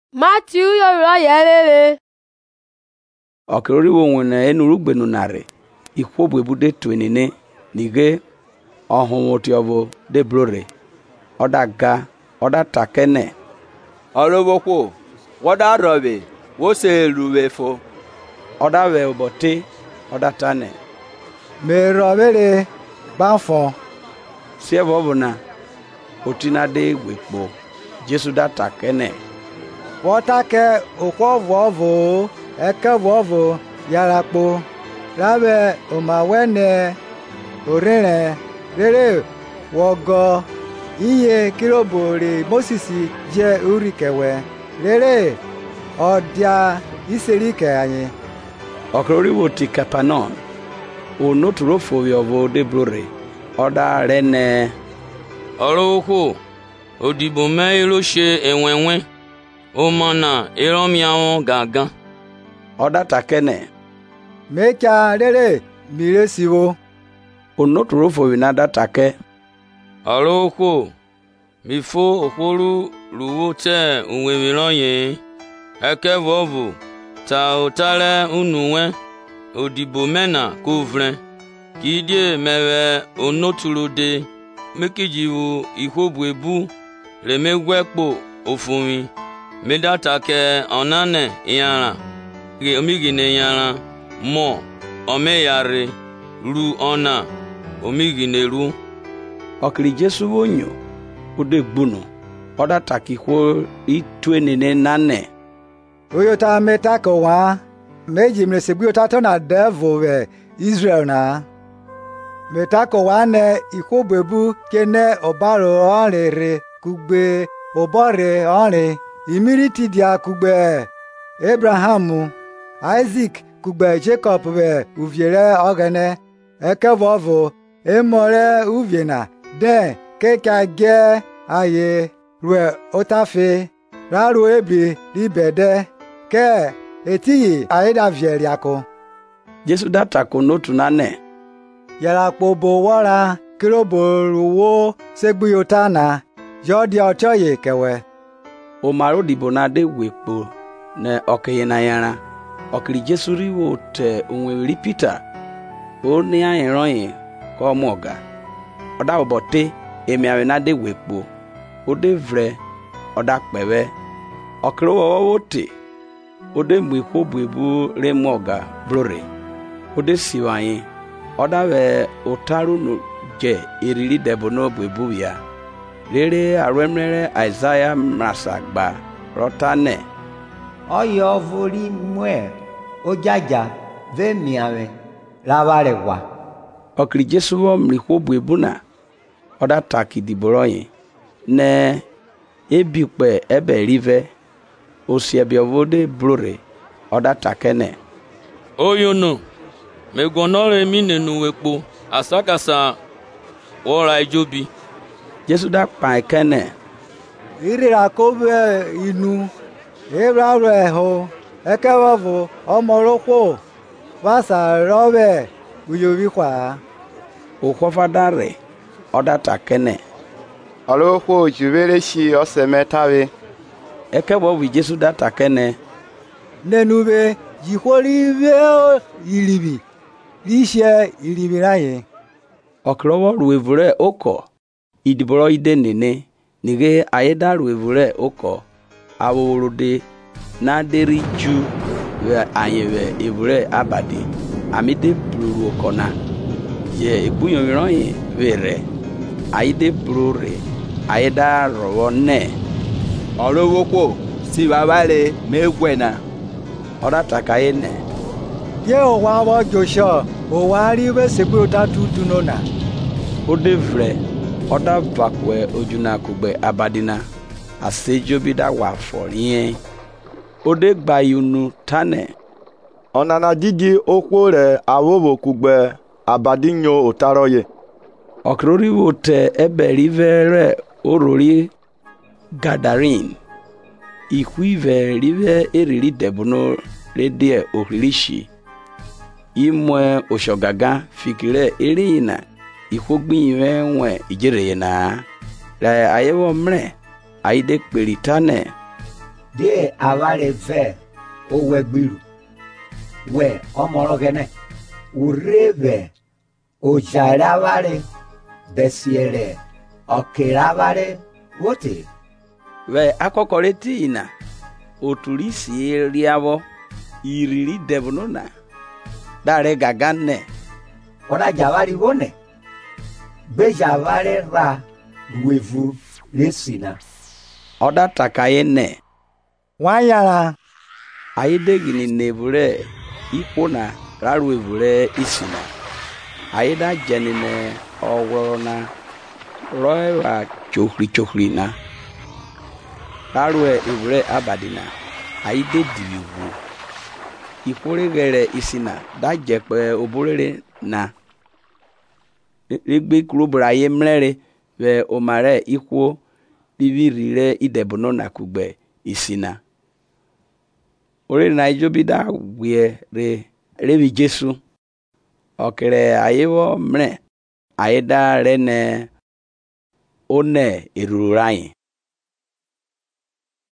Matthew yoro yelele. Okirori wo nwene enurugbenu nare. Ikwobu ebude twenine nige ohunwoti obo de blore. Oda ga, oda takene. Orobokwo, woda robe, wo se ruwe fo. Oda we obote, oda tane. Me robele banfo. Siebo bona otina de wepo. Jesu da takene. Wotake okwo vovo, eke vovo yarakpo. Rabe omawene orere rere wogo iye kirobore Mosisi je urikewe rere odia iserike anyi. Okirori wo ti Kapanon. Onoturo fowi obo de blore. Oda rene. Orokwo odibo me ilo se enwenwe. O mana eromiawon gangan. Oda takene. Mecha rere mire siwo. Onoturo fowi nada take. Orokwo mifo okworu ruwo te unwemiroye. Eke vovo ta otale unuwe. Odibo mena kovren. Kidie mewe onoturo de. Mekijiwu ikwobu ebu. Remegwekpo ofunwi. Medatake onane yara. Omigine yara. Mo omeyare. Ru ona. Omigine ru. Okiri Jesu wonyo. Ode gbunu. Oda takikwo itwenine nane. Oyota metako wa. Meji mresegbi otato na devil we Israel na. Metako wa ne ikwobebu kene obaro onrere kugbe obore onre imiriti dia kugbe Abraham Isaac kugbe Jacob we uviere ogene ekevovo emore uviena den keka ge aye rue otafe raru ebi ribede ke etiyi aida vieriako. Jesu datako notu nane. Yarakpo bo wora kirobo ruwo segbuyotana yodi ochoye kewe. Omaro dibo na de wepo ne okeye na yara. Okiri Jesu riwo te onwe Peter. O ni ayeroyin ko moga. Oda obote emiawe na de wepo. Ode vre oda pewe. Okiro wo te. Ode mwikwobu ebu remoga blore. Ode siwanyi. Oda we otaru no je iriri debo no ebu ya. Rere arwemrere Isaiah mrasagba rotane. Oyo vori mwe ojaja ve miawe lavare wa. Okiri Jesu wo mrikwobu ebu na. Oda taki diboroyin. Ne ebikpe ebe rive. Osiebiovode blore. Oda takene. Oyono. Megonore minenu wepo. Asakasa wora ijobi. Jesu da pa ekene. Irira kobe inu. Ebraro eho. Ekevovo omorokwo. Vasa robe uyobi kwa. Okwofadare. Oda takene. Orokwo jubere shi osemetawe. Ekevovo Jesu da takene. Nenube jikworive ilibi. Rishe ilibi raye. Okrowo ruevure oko. Idiboro ide nene. Nige ayeda ruevure oko. Aworode na deri ju we ayewe evure abadi. Amide bluru okona. Ye ebuyon miroyin vere. Aide blure. Ayeda rowo ne. Orobokwo si babale megwena. Oda takaye ne. Ye owa wo Joshua. Owa riwe segbuyota tutunona. Ode vre. Oda vakwe ojuna kugbe abadina. Asejo bida waforien. Ode gbayunu tane. Onana didi okwo re awobo kugbe abadinyo otaroye. Okrori wote ebe rivere orori Gadarin. Ikwive rive eriri debono redie oririshi. Imwe oshogaga fikire erina. Ikwogbiwe nwe ijere na. La ayewo mre. Aide peritane. de avare ve o wegbiru we omorogene ureve o jaravare besiere okeravare wote we akọkọrịta ina oturi si riawo iriri debununa dare gaganne ora javari wone be javare ra ruevu resina ọda takaye ne Wanyara. ayidegini nebure ikwu na raru evure isina ayida jenine ọwụrụ na roira chokhri na raru evure abadina ayide diwu ikwure gere isina da jekpe oburere na rigbe kurubura ye mlere we omare ikwu bivirire idebuno na kugbe isina ore na ijobida wie revi Jesu okere ayewo mre ayeda rene one eruru anyị